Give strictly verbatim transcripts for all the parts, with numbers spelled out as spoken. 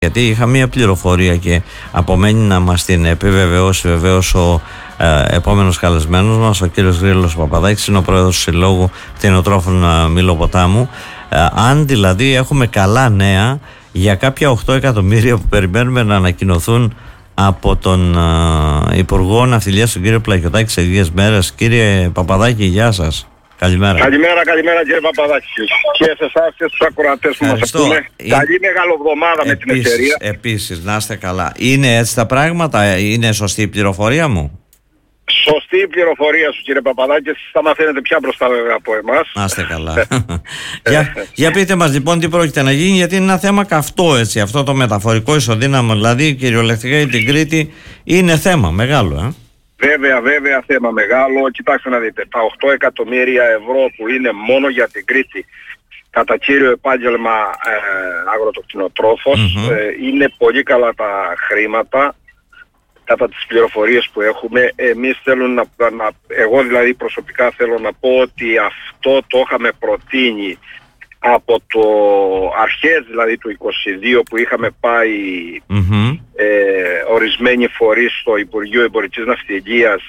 Γιατί είχα μία πληροφορία και απομένει να μας την επιβεβαιώσει βεβαίως ο ε, επόμενος καλεσμένος μας, ο κύριος Γρήλος Παπαδάκης, είναι ο πρόεδρος του Συλλόγου Κτηνοτρόφων Μήλο-Ποτάμου. Ε, αν δηλαδή έχουμε καλά νέα για κάποια οκτώ εκατομμύρια που περιμένουμε να ανακοινωθούν από τον ε, Υπουργό Ναυτιλίας, τον κύριο Πλακιωτάκη, σε λίγες μέρες. Κύριε Παπαδάκη, γεια σας. Καλημέρα. Καλημέρα, καλημέρα κύριε Παπαδάκη. Και σε εσάς και στους ακροατές που μας ακούν. Είναι... Καλή μεγαλοβδομάδα με την ευκαιρία. Επίσης, να είστε καλά. Είναι έτσι τα πράγματα, είναι σωστή η πληροφορία μου? Σωστή η πληροφορία σου κύριε Παπαδάκη, εσείς θα μαθαίνετε πια μπροστά βέβαια από εμάς. Να είστε καλά. για, για πείτε μας λοιπόν τι πρόκειται να γίνει, γιατί είναι ένα θέμα καυτό έτσι, αυτό το μεταφορικό ισοδύναμο, δηλαδή κυριολεκτικά για την Κρήτη είναι θέμα μεγάλο. Ε? Βέβαια, βέβαια θέμα μεγάλο. Κοιτάξτε να δείτε, τα οκτώ εκατομμύρια ευρώ που είναι μόνο για την Κρήτη κατά κύριο επάγγελμα ε, αγροτοκτηνοτρόφος, mm-hmm. ε, είναι πολύ καλά τα χρήματα. Κατά τις πληροφορίες που έχουμε, εμείς θέλουν να, να, εγώ δηλαδή προσωπικά θέλω να πω ότι αυτό το είχαμε προτείνει από το αρχές δηλαδή του είκοσι δύο που είχαμε πάει mm-hmm. ε, ορισμένοι φορείς στο Υπουργείο Εμπορικής Ναυτιλίας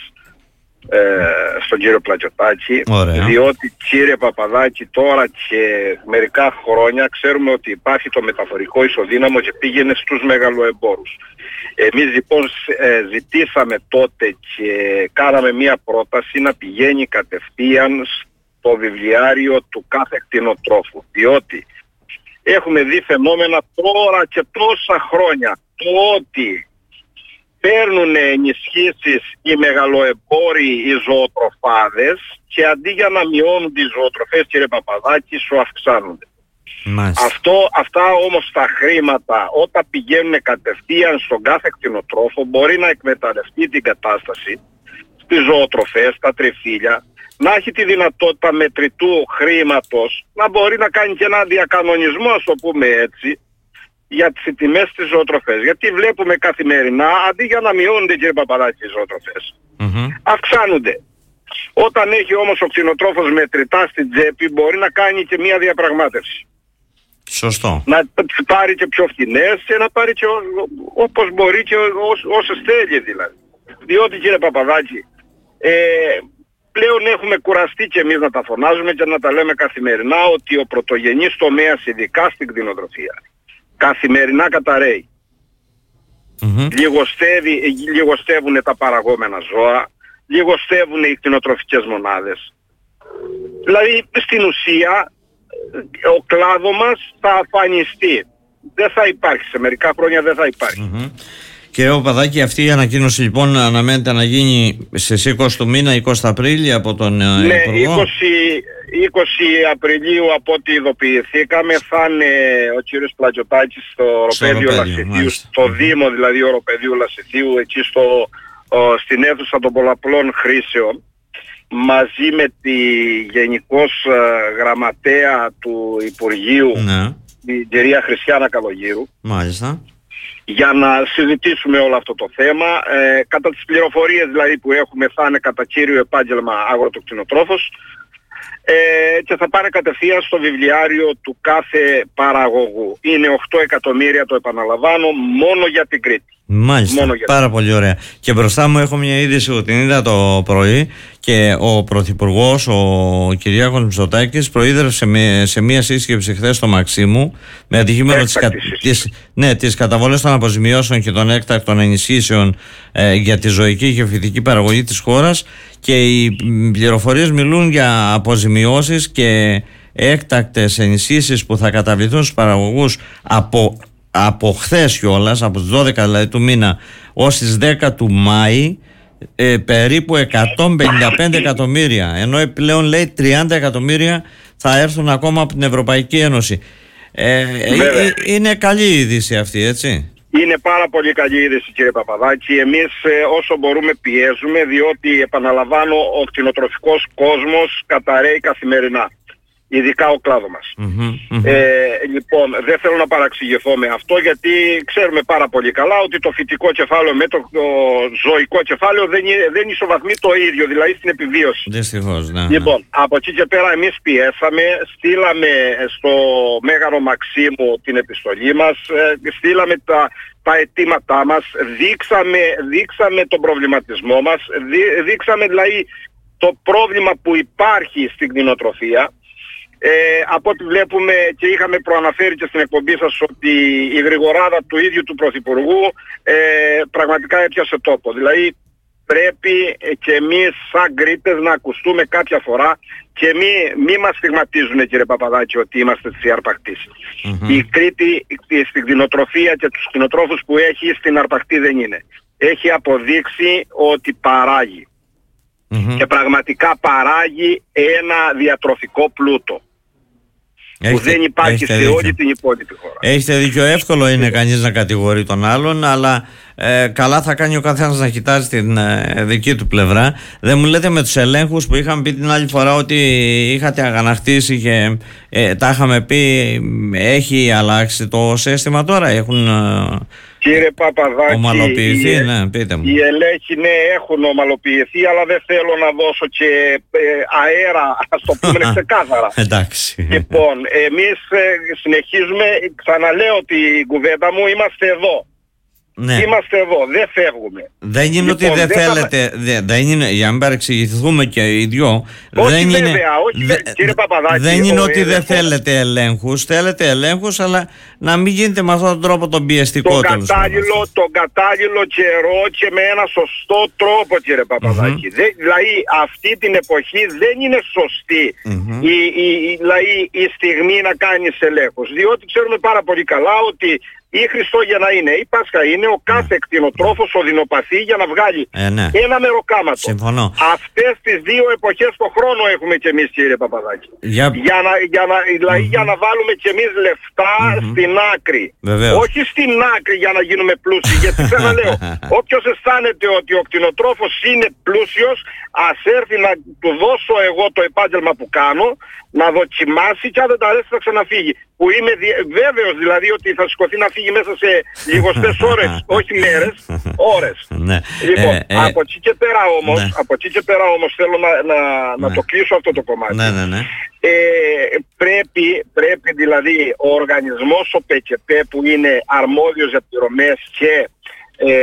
ε, στον κύριο Πλακιωτάκη. Ωραία. Διότι κύριε Παπαδάκη τώρα και μερικά χρόνια ξέρουμε ότι υπάρχει το μεταφορικό ισοδύναμο και πήγαινε στους μεγαλοεμπόρους. Εμείς λοιπόν ε, ζητήσαμε τότε και κάναμε μία πρόταση να πηγαίνει κατευθείαν στο βιβλιάριο του κάθε κτηνοτρόφου, διότι έχουμε δει φαινόμενα τώρα και τόσα χρόνια το ότι παίρνουν ενισχύσεις οι μεγαλοεμπόροι, οι ζωοτροφάδες, και αντί για να μειώνουν τις ζωοτροφές κύριε Παπαδάκη σου αυξάνονται. Αυτό, αυτά όμως τα χρήματα όταν πηγαίνουν κατευθείαν στον κάθε κτηνοτρόφο μπορεί να εκμεταλλευτεί την κατάσταση στις ζωοτροφές, στα τριφύλια, να έχει τη δυνατότητα μετρητού χρήματος, να μπορεί να κάνει και ένα διακανονισμό, ας το πούμε έτσι, για τις τιμές στις ζωοτροφές. Γιατί βλέπουμε καθημερινά, αντί για να μειώνονται κύριε Παπαδάκη οι ζωοτροφές, mm-hmm. αυξάνονται. Όταν έχει όμως ο κτηνοτρόφος μετρητά στην τσέπη μπορεί να κάνει και μια διαπραγμάτευση. Σωστό. Να πάρει και πιο φθηνές και να πάρει και ό, όπως μπορεί και ό, όσες θέλει δηλαδή. Διότι κύριε Παπαδάκη, ε, πλέον έχουμε κουραστεί και εμείς να τα φωνάζουμε και να τα λέμε καθημερινά ότι ο πρωτογενής τομέας, ειδικά στην κτηνοτροφία, καθημερινά καταραίει. Mm-hmm. Λιγοστεύει, λιγοστεύουν τα παραγόμενα ζώα, λιγοστεύουν οι κτηνοτροφικές μονάδες. Δηλαδή στην ουσία ο κλάδο μας θα αφανιστεί. Δεν θα υπάρχει, σε μερικά χρόνια δεν θα υπάρχει. Mm-hmm. Κύριε Παπαδάκη, αυτή η ανακοίνωση λοιπόν αναμένεται να γίνει στις είκοσι του μήνα, είκοσι Απρίλη από τον ναι, Υπουργό. είκοσι, είκοσι Απριλίου από ό,τι ειδοποιηθήκαμε θα είναι ο κύριος Πλακιωτάκης στο Οροπέδιο Λασιθίου, στο mm-hmm. Δήμο δηλαδή Οροπεδίου Λασιθίου, εκεί στο, ο, στην αίθουσα των πολλαπλών χρήσεων, μαζί με τη Γενικός uh, Γραμματέα του Υπουργείου, ναι. την κυρία Χριστιάνα Καλογύρου. Μάλιστα. Για να συζητήσουμε όλο αυτό το θέμα. Ε, κατά τις πληροφορίες δηλαδή που έχουμε θα είναι κατά κύριο επάγγελμα αγροτοκτηνοτρόφος ε, και θα πάνε κατευθείαν στο βιβλιάριο του κάθε παραγωγού. Είναι οκτώ εκατομμύρια, το επαναλαμβάνω, μόνο για την Κρήτη. Μάλιστα, πάρα πολύ ωραία. Και μπροστά μου έχω μια είδηση που την είδα το πρωί και ο Πρωθυπουργός, ο Κυριάκος Μητσοτάκης, προείδρευσε με, σε μια σύσκεψη χθες στο Μαξίμου με αντικείμενο τις, κα, τις, ναι, τις καταβολές των αποζημιώσεων και των έκτακτων ενισχύσεων ε, για τη ζωική και φυτική παραγωγή της χώρας, και οι πληροφορίες μιλούν για αποζημιώσεις και έκτακτες ενισχύσεις που θα καταβληθούν στους παραγωγούς από από χθες κιόλας, από τις δώδεκα δηλαδή του μήνα ως τις δέκα του Μάη, ε, περίπου εκατόν πενήντα πέντε εκατομμύρια, ενώ επιπλέον λέει τριάντα εκατομμύρια θα έρθουν ακόμα από την Ευρωπαϊκή Ένωση. Ε, ε, ε, είναι καλή είδηση αυτή, έτσι? Είναι πάρα πολύ καλή είδηση κύριε Παπαδάκη. Εμείς ε, όσο μπορούμε πιέζουμε, διότι επαναλαμβάνω ο κτηνοτροφικός κόσμος καταραίει καθημερινά. ειδικά ο κλάδο μας. Mm-hmm, mm-hmm. Ε, λοιπόν, δεν θέλω να παραξηγηθώ με αυτό, γιατί ξέρουμε πάρα πολύ καλά ότι το φυτικό κεφάλαιο με το, το ζωικό κεφάλαιο δεν, δεν ισοβαθμεί το ίδιο, δηλαδή στην επιβίωση. Δυστυχώς, ναι. Λοιπόν, ναι. από εκεί και πέρα εμείς πιέσαμε, στείλαμε στο Μέγαρο Μαξίμου την επιστολή μας, στείλαμε τα, τα αιτήματά μας, δείξαμε, δείξαμε τον προβληματισμό μας, δεί, δείξαμε δηλαδή το πρόβλημα που υπάρχει στην κτηνοτροφία. Ε, από ό,τι βλέπουμε και είχαμε προαναφέρει και στην εκπομπή σας ότι η γρηγοράδα του ίδιου του Πρωθυπουργού ε, πραγματικά έπιασε τόπο. Δηλαδή πρέπει και εμείς σαν Κρήτες να ακουστούμε κάποια φορά και μη, μη μας στιγματίζουν, κύριε Παπαδάκη, ότι είμαστε της Αρπακτής. Mm-hmm. Η Κρήτη στην κτηνοτροφία και τους κτηνοτρόφους που έχει στην Αρπακτή δεν είναι. Έχει αποδείξει ότι παράγει. Mm-hmm. Και πραγματικά παράγει ένα διατροφικό πλούτο. Έχετε, που δεν υπάρχει σε δίκιο. Όλη την υπόλοιπη χώρα. Έχετε δίκιο, εύκολο είναι κανείς να κατηγορεί τον άλλον, αλλά ε, καλά θα κάνει ο καθένας να κοιτάζει την ε, δική του πλευρά. Δεν μου λέτε με τους ελέγχους που είχαμε πει την άλλη φορά ότι είχατε αγανακτήσει και ε, τα είχαμε πει, έχει αλλάξει το σύστημα τώρα, έχουν... Ε, Κύριε Παπαδάκη, ομαλοποιηθεί, οι, ναι, πείτε μου. Οι ελέγχοι, ναι, έχουν ομαλοποιηθεί, αλλά δεν θέλω να δώσω και ε, αέρα, ας το πούμε ξεκάθαρα. Εντάξει. Λοιπόν, εμείς ε, συνεχίζουμε, ξαναλέω την κουβέντα μου, είμαστε εδώ. Ναι. Είμαστε εδώ, δεν φεύγουμε. Δεν είναι λοιπόν, ότι δεν, δεν θέλετε, θα... δεν, δεν είναι, για να μην παρεξηγηθούμε και οι δυο. Όχι δεν βέβαια, είναι, όχι δε, κύριε Παπαδάκη. Δεν είναι ότι έλεγχος. δεν θέλετε ελέγχους, θέλετε ελέγχους, αλλά να μην γίνεται με αυτόν τον τρόπο τον πιεστικό. Τον κατάλληλο, τον κατάλληλο καιρό και με ένα σωστό τρόπο, κύριε Παπαδάκη. Mm-hmm. Δε, δηλαδή αυτή την εποχή δεν είναι σωστή mm-hmm. η, η, η, δηλαδή, η στιγμή να κάνεις ελέγχους. Διότι ξέρουμε πάρα πολύ καλά ότι ή Χριστόγεννα είναι, ή Πάσχα είναι, ο κάθε κτηνοτρόφος οδυνοπαθεί για να βγάλει ε, ναι. ένα μεροκάματο. Συμφωνώ. Αυτές τις δύο εποχές το χρόνο έχουμε κι εμείς, κύριε Παπαδάκη. Για, για, να, για, να, δηλαδή, mm-hmm. για να βάλουμε κι εμείς λεφτά mm-hmm. στην άκρη. Βεβαίως. Όχι στην άκρη για να γίνουμε πλούσιοι. Γιατί ξαναλέω, όποιος αισθάνεται ότι ο κτηνοτρόφος είναι πλούσιος, ας έρθει να του δώσω εγώ το επάγγελμα που κάνω, να δοκιμάσει και αν δεν τα αρέσει θα ξαναφύγει. Που είμαι δι... βέβαιος δηλαδή ότι θα σηκωθεί να φύγει μέσα σε λιγοστές ώρες, όχι μέρες, ώρες. Ναι. Λοιπόν, ε, ε, από εκεί και πέρα όμως, ναι. από εκεί και πέρα όμως θέλω να, να, ναι. να το κλείσω αυτό το κομμάτι. Ναι, ναι, ναι. Ε, πρέπει, πρέπει δηλαδή ο οργανισμός ο ΠΚΠ που είναι αρμόδιος για πληρωμές και ε,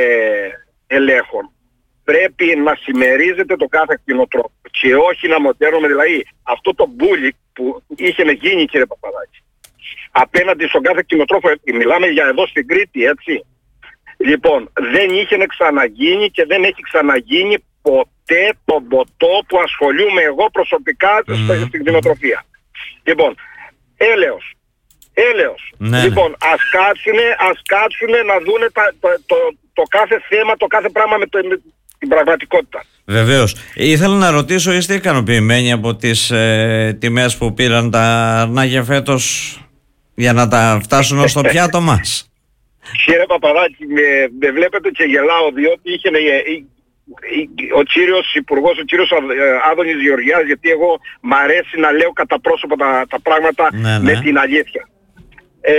ελέγχων, πρέπει να συμμερίζεται το κάθε κτηνοτρόφο και όχι να μοντέρνουμε δηλαδή αυτό το μπούλικ που είχε γίνει, κύριε Παπαδάκη, απέναντι στον κάθε κτηνοτρόφο. Μιλάμε για εδώ στην Κρήτη, έτσι. Λοιπόν, δεν είχε ξαναγίνει και δεν έχει ξαναγίνει ποτέ το ποτό που ασχολούμαι εγώ προσωπικά mm. στην κτηνοτροφία. Λοιπόν, έλεος. Έλεος. Ναι, λοιπόν, ναι. ας κάτσουνε, ας κάτσουνε να δούνε τα, το, το, το κάθε θέμα, το κάθε πράγμα με, το, με την πραγματικότητα. Βεβαίως. Ήθελα να ρωτήσω, είστε ικανοποιημένοι από τις ε, τιμές που πήραν τα αρνάκια φέτος για να τα φτάσουν ως το πιάτο μας? Κύριε Παπαδάκη, με, με βλέπετε και γελάω, διότι είχε ο κύριος Υπουργός, ο κύριος Άδωνης Γεωργιάς, γιατί εγώ μ' αρέσει να λέω κατά πρόσωπα τα, τα πράγματα ναι, ναι. με την αλήθεια. Ε,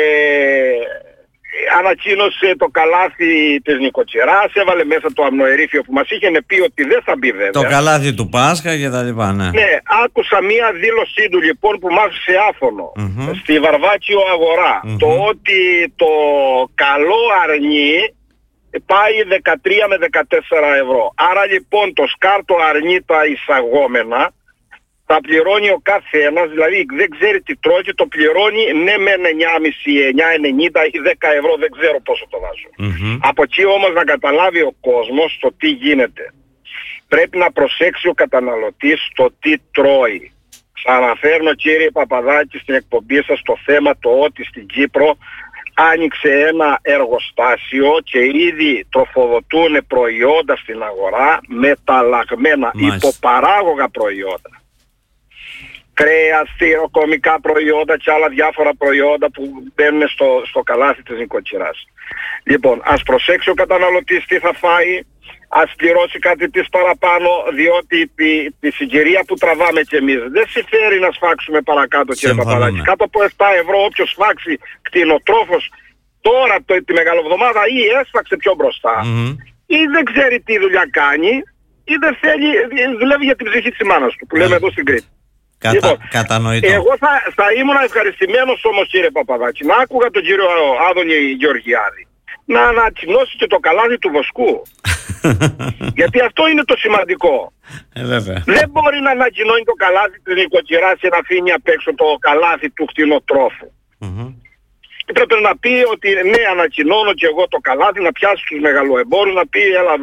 ανακοίνωσε το καλάθι της νοικοκυράς, έβαλε μέσα το αμνοερήφιο που μας είχε πει ότι δεν θα μπει βέβαια. Το καλάθι του Πάσχα και τα λοιπά, ναι. Ναι, άκουσα μία δήλωσή του λοιπόν που μ' άφησε άφωνο mm-hmm. στη Βαρβάκιο Αγορά. Mm-hmm. Το ότι το καλό αρνί πάει δεκατρία με δεκατέσσερα ευρώ. Άρα λοιπόν το σκάρτο αρνί τα εισαγόμενα θα πληρώνει ο καθένας, δηλαδή δεν ξέρει τι τρώει και το πληρώνει ναι μεν εννιά κόμμα πέντε, εννιά ενενήντα ή δέκα ευρώ, δεν ξέρω πόσο το βάζω. Mm-hmm. Από εκεί όμως να καταλάβει ο κόσμος το τι γίνεται. Πρέπει να προσέξει ο καταναλωτής το τι τρώει. Ξαναφέρνω, κύριε Παπαδάκη, στην εκπομπή σας το θέμα το ότι στην Κύπρο άνοιξε ένα εργοστάσιο και ήδη τροφοδοτούν προϊόντα στην αγορά μεταλλαγμένα, Μάλιστα. υποπαράγωγα προϊόντα. Κρέας, τυροκομικά προϊόντα και άλλα διάφορα προϊόντα που μπαίνουν στο, στο καλάθι της νοικοκυράς. Λοιπόν, ας προσέξει ο καταναλωτής τι θα φάει, ας πληρώσει κάτι της παραπάνω, διότι τη, τη συγκυρία που τραβάμε κι εμείς δεν συμφέρει να σφάξουμε παρακάτω, κύριε Παπαδάκη. Κάτω από επτά ευρώ όποιος σφάξει κτηνοτρόφος τώρα το, τη Μεγαλοβδομάδα ή έσφαξε πιο μπροστά mm-hmm. ή δεν ξέρει τι δουλειά κάνει ή δεν θέλει, δουλεύει για την ψυχή της μάνας του που λέμε εδώ στην Κρήτη. Κατα... Λοιπόν, κατανοητό. Εγώ θα, θα ήμουν ευχαριστημένος όμως, κύριε Παπαδάκη, να άκουγα τον κύριο Άδωνη Γεωργιάδη να ανακοινώσει και το καλάθι του βοσκού. Γιατί αυτό είναι το σημαντικό. Ε, βέβαια. Δεν μπορεί να ανακοινώνει το καλάθι της νοικοκυράς και να αφήνει απ' έξω το καλάθι του κτηνοτρόφου. Mm-hmm. Πρέπει να πει ότι ναι, ανακοινώνω και εγώ το καλάθι, να πιάσει τους μεγαλοεμπόρους, να πει έλα